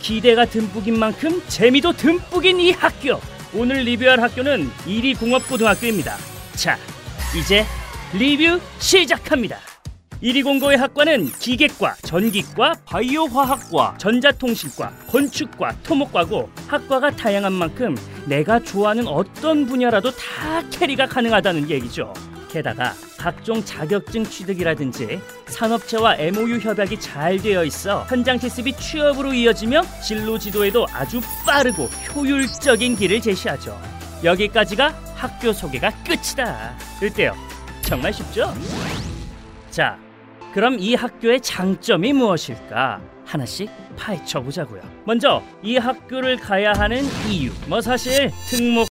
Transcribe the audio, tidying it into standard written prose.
기대가 듬뿍인 만큼 재미도 듬뿍인 이 학교. 오늘 리뷰할 학교는 이리공업고등학교입니다. 자, 이제 리뷰 시작합니다. 이리공고의 학과는 기계과, 전기과, 바이오화학과, 전자통신과, 건축과, 토목과고 학과가 다양한 만큼 내가 좋아하는 어떤 분야라도 다 캐리가 가능하다는 얘기죠. 게다가 각종 자격증 취득이라든지 산업체와 MOU 협약이 잘 되어 있어 현장 실습이 취업으로 이어지며 진로 지도에도 아주 빠르고 효율적인 길을 제시하죠. 여기까지가 학교 소개가 끝이다. 어때요? 정말 쉽죠? 자, 그럼 이 학교의 장점이 무엇일까? 하나씩 파헤쳐 보자고요. 먼저 이 학교를 가야 하는 이유. 사실 특목